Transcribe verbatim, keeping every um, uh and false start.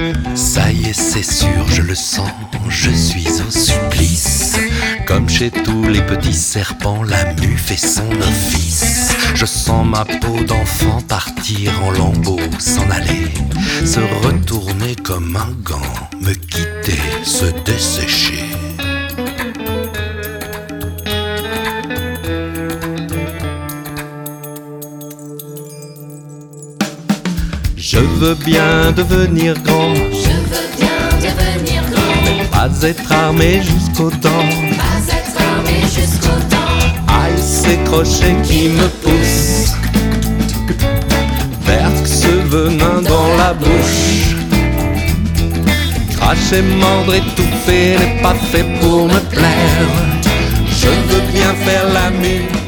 Ça y est, c'est sûr, je le sens, je suis au supplice. Comme chez tous les petits serpents, la mue fait son office. Je sens ma peau d'enfant partir en lambeaux, s'en aller, se retourner comme un gant, me quitter, se dessécher. Je veux bien devenir grand, Je veux bien devenir grand, mais pas être armé jusqu'aux dents. pas être armé jusqu'aux dents. Aïe, ces crochets qui me poussent, verse ce venin dans la bouche. Cracher, mordre, étouffer n'est pas fait pour me plaire. Je veux bien faire la mue,